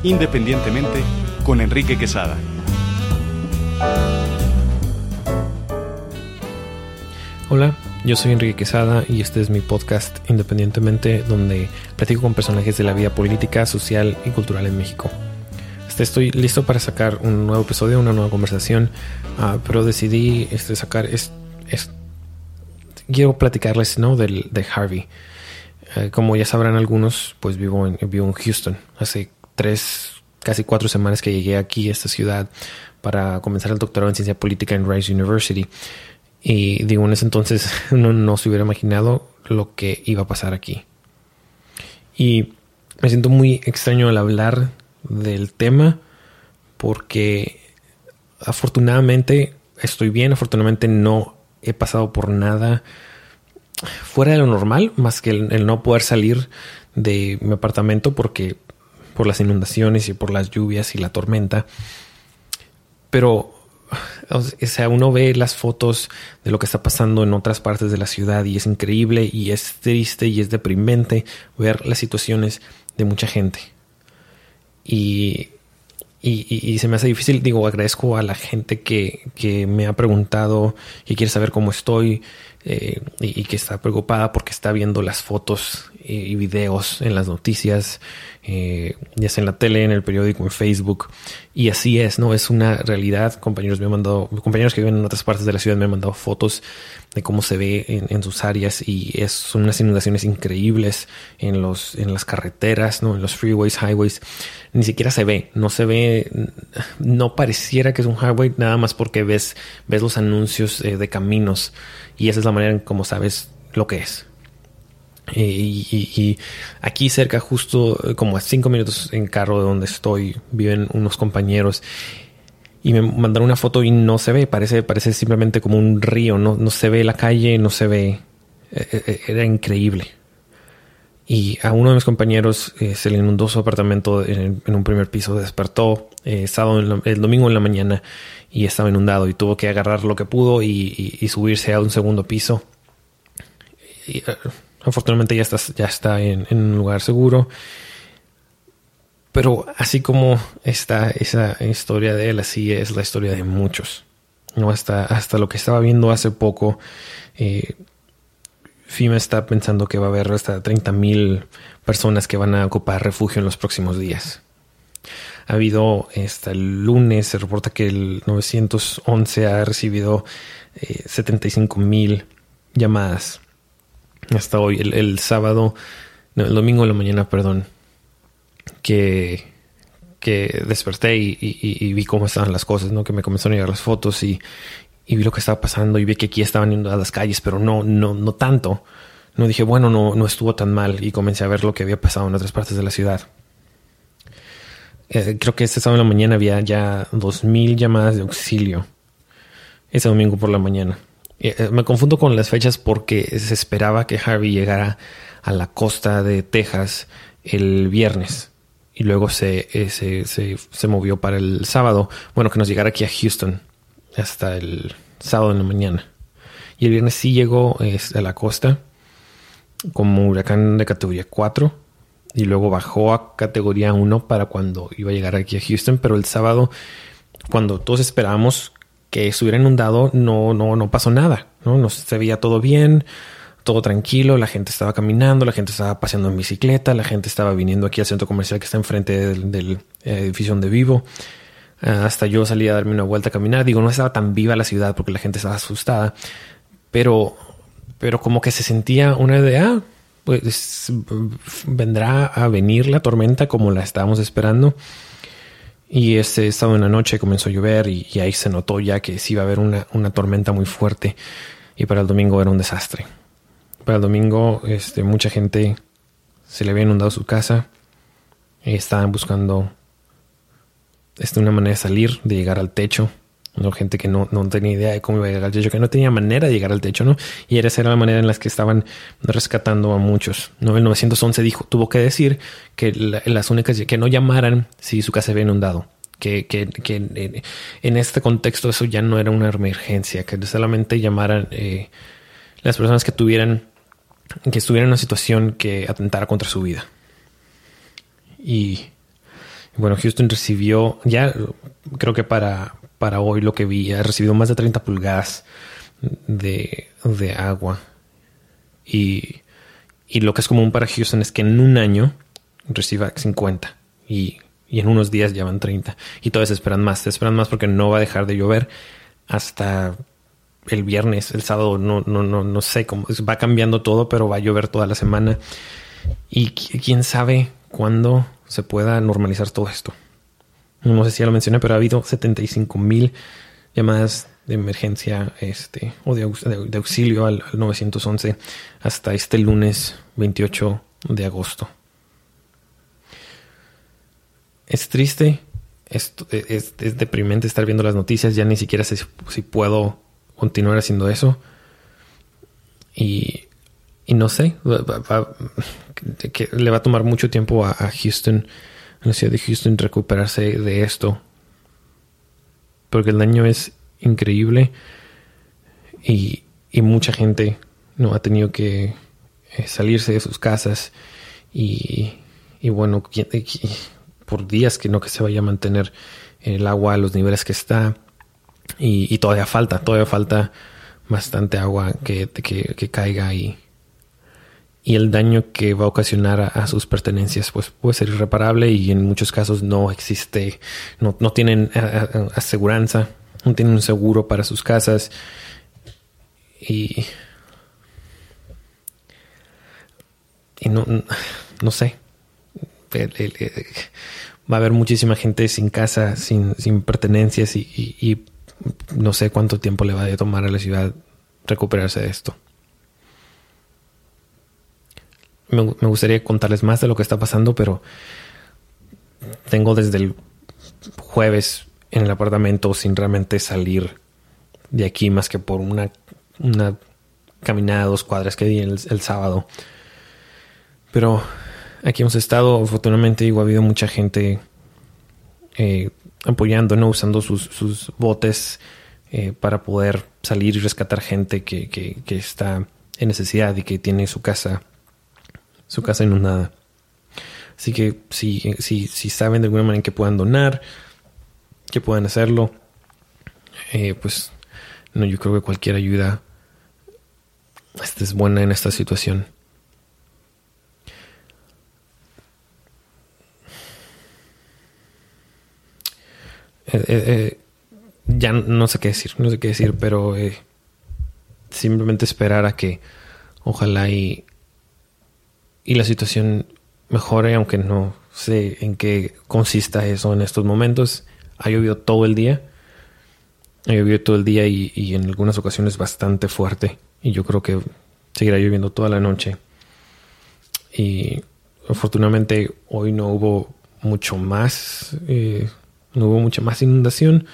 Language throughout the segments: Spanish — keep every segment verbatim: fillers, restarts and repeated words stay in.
Independientemente, con Enrique Quesada. Hola, yo soy Enrique Quesada y este es mi podcast Independientemente, donde platico con personajes de la vida política, social y cultural en México. Este, estoy listo para sacar un nuevo episodio, una nueva conversación, uh, pero decidí este, sacar... Es, es, quiero platicarles, ¿no? Del, de Harvey. Uh, como ya sabrán algunos, pues vivo en, vivo en Houston. Hace tres, casi cuatro semanas que llegué aquí a esta ciudad para comenzar el doctorado en ciencia política en Rice University. Y digo, en ese entonces no, no se hubiera imaginado lo que iba a pasar aquí. Y me siento muy extraño al hablar del tema porque afortunadamente estoy bien, afortunadamente no he pasado por nada fuera de lo normal, más que el, el no poder salir de mi apartamento porque por las inundaciones y por las lluvias y la tormenta. Pero o sea, uno ve las fotos de lo que está pasando en otras partes de la ciudad y es increíble y es triste y es deprimente ver las situaciones de mucha gente. Y, y, y se me hace difícil. Digo, agradezco a la gente que, que me ha preguntado, que quiere saber cómo estoy eh, y, y que está preocupada porque está viendo las fotos y videos en las noticias, eh, ya sea en la tele, en el periódico, en Facebook. Y así es, ¿no? Es una realidad. Compañeros me han mandado, compañeros que viven en otras partes de la ciudad me han mandado fotos de cómo se ve en, en sus áreas y es, son unas inundaciones increíbles en los, en las carreteras, ¿no? En los freeways, highways. Ni siquiera se ve, no se ve, no pareciera que es un highway nada más porque ves, ves los anuncios eh, de caminos y esa es la manera en cómo sabes lo que es. Y, y, y aquí cerca, justo como a cinco minutos en carro de donde estoy, viven unos compañeros y me mandaron una foto y no se ve, parece, parece simplemente como un río, no, no se ve la calle, no se ve, eh, era increíble. Y a uno de mis compañeros eh, se le inundó su apartamento en, en un primer piso, despertó eh, sábado en la, el domingo en la mañana y estaba inundado y tuvo que agarrar lo que pudo y, y, y subirse a un segundo piso. Y, uh, Afortunadamente ya está, ya está en, en un lugar seguro. Pero así como está esa historia de él, así es la historia de muchos. No hasta, hasta lo que estaba viendo hace poco, eh, FEMA está pensando que va a haber hasta treinta mil personas que van a ocupar refugio en los próximos días. Ha habido, hasta el lunes se reporta que el nueve once ha recibido eh, setenta y cinco mil llamadas. Hasta hoy, el, el sábado, no, el domingo en la mañana, perdón, que, que desperté y, y, y vi cómo estaban las cosas, ¿no? Que me comenzaron a llegar las fotos y, y vi lo que estaba pasando y vi que aquí estaban inundadas las calles, pero no, no, no tanto. No dije, bueno, no, no estuvo tan mal y comencé a ver lo que había pasado en otras partes de la ciudad. Eh, creo que este sábado en la mañana había ya dos mil llamadas de auxilio. Ese domingo por la mañana. Me confundo con las fechas porque se esperaba que Harvey llegara a la costa de Texas el viernes y luego se, se, se, se movió para el sábado. Bueno, que nos llegara aquí a Houston hasta el sábado en la mañana. Y el viernes sí llegó a la costa como huracán de categoría cuatro y luego bajó a categoría uno para cuando iba a llegar aquí a Houston. Pero el sábado, cuando todos esperábamos que estuviera inundado, no, no, no pasó nada, ¿no? No se veía todo bien, todo tranquilo, la gente estaba caminando, la gente estaba paseando en bicicleta, la gente estaba viniendo aquí al centro comercial que está enfrente del, del edificio donde vivo. Uh, hasta yo salí a darme una vuelta a caminar. Digo, no estaba tan viva la ciudad porque la gente estaba asustada, pero, pero como que se sentía una idea, ah, pues vendrá a venir la tormenta como la estábamos esperando. Y este sábado en la noche comenzó a llover y, y ahí se notó ya que sí iba a haber una, una tormenta muy fuerte. Y para el domingo era un desastre. Para el domingo este, mucha gente se le había inundado su casa. Y estaban buscando este, una manera de salir, de llegar al techo. ¿No? Gente que no, no tenía idea de cómo iba a llegar al techo, que no tenía manera de llegar al techo, ¿no? Y esa era la manera en la que estaban rescatando a muchos, ¿no? El nueve once dijo, tuvo que decir que la, las únicas que no llamaran si su casa había inundado. Que, que, que en, en este contexto eso ya no era una emergencia, que solamente llamaran eh, las personas que tuvieran, que estuvieran en una situación que atentara contra su vida. Y Bueno, Houston recibió, ya creo que para, para hoy lo que vi, ha recibido más de treinta pulgadas de, de agua. Y, y lo que es común para Houston es que en un año reciba cincuenta. Y, y en unos días ya van treinta. Y todos esperan más. Se esperan más porque no va a dejar de llover hasta el viernes, el sábado. No, no, no, no sé cómo. Va cambiando todo, pero va a llover toda la semana. Y quién sabe cuándo se pueda normalizar todo esto. No sé si ya lo mencioné, pero ha habido setenta y cinco mil llamadas de emergencia este, o de, de, de auxilio al, al nueve once hasta este lunes veintiocho de agosto. Es triste, es, es, es deprimente estar viendo las noticias. Ya ni siquiera sé si, si puedo continuar haciendo eso. Y, y no sé, va, va, que le va a tomar mucho tiempo a, a Houston, a la ciudad de Houston, recuperarse de esto. Porque el daño es increíble y, y mucha gente no ha tenido que eh, salirse de sus casas y, y bueno, por días que no que se vaya a mantener el agua a los niveles que está y, y todavía falta, todavía falta bastante agua que, que, que caiga y, y el daño que va a ocasionar a, a sus pertenencias pues puede ser irreparable y en muchos casos no existe, no, no tienen aseguranza, no tienen un seguro para sus casas y, y no, no sé, el, el, el, va a haber muchísima gente sin casa, sin, sin pertenencias y, y, y no sé cuánto tiempo le va a tomar a la ciudad recuperarse de esto. Me, me gustaría contarles más de lo que está pasando, pero tengo desde el jueves en el apartamento sin realmente salir de aquí más que por una, una caminada, dos cuadras que di el, el sábado. Pero aquí hemos estado, afortunadamente, igual ha habido mucha gente eh, apoyando, ¿no? Usando sus, sus botes eh, para poder salir y rescatar gente que, que, que está en necesidad y que tiene su casa, su casa inundada. Así que si, si, si saben de alguna manera en que puedan donar, que puedan hacerlo, eh, pues no, yo creo que cualquier ayuda esta es buena en esta situación. Eh, eh, eh, ya no sé qué decir, no sé qué decir, pero eh, simplemente esperar a que ojalá y, y la situación mejore, aunque no sé en qué consista eso en estos momentos. Ha llovido todo el día. Ha llovido todo el día y, y en algunas ocasiones bastante fuerte. Y yo creo que seguirá lloviendo toda la noche. Y afortunadamente hoy no hubo mucho más. Eh, no hubo mucha más inundación.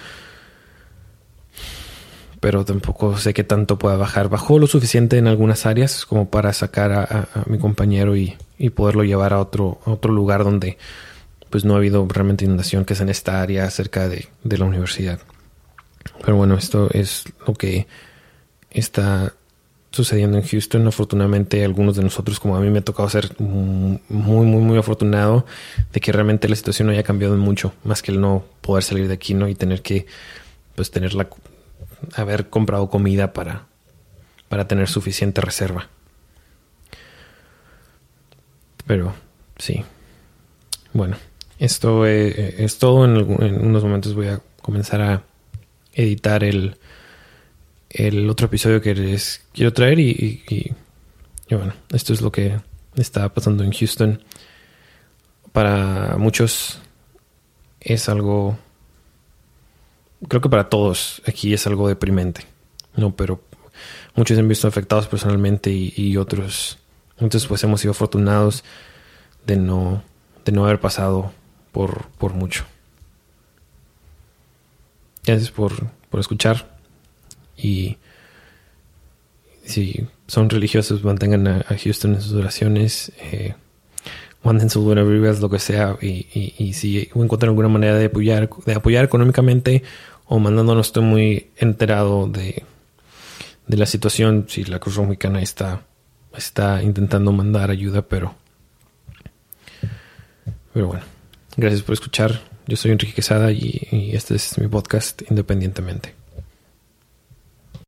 Pero tampoco sé qué tanto pueda bajar. Bajó lo suficiente en algunas áreas como para sacar a, a, a mi compañero y, y poderlo llevar a otro, a otro lugar donde pues no ha habido realmente inundación, que es en esta área cerca de, de la universidad. Pero bueno, esto es lo que está sucediendo en Houston. Afortunadamente, algunos de nosotros, como a mí me ha tocado ser muy, muy, muy afortunado de que realmente la situación no haya cambiado mucho, más que el no poder salir de aquí, ¿no? Y tener que, pues, tener la, haber comprado comida para, para tener suficiente reserva. Pero, sí. Bueno, esto eh, es todo. En, en unos momentos voy a comenzar a editar el, el otro episodio que les quiero traer y, y, y, y bueno, esto es lo que está pasando en Houston. Para muchos es algo, creo que para todos aquí es algo deprimente, no, pero muchos se han visto afectados personalmente y, y otros, muchos pues hemos sido afortunados de no, de no haber pasado por, por mucho. Gracias por, por escuchar y si son religiosos mantengan a, a Houston en sus oraciones, eh, manden sus buenas vibras, lo que sea, y, y, y si encuentran alguna manera de apoyar, de apoyar económicamente o mandando, no estoy muy enterado de, de la situación, si la Cruz Roja Mexicana está, está intentando mandar ayuda, pero pero bueno, Gracias por escuchar. Yo soy Enrique Quesada y, y este es mi podcast Independientemente.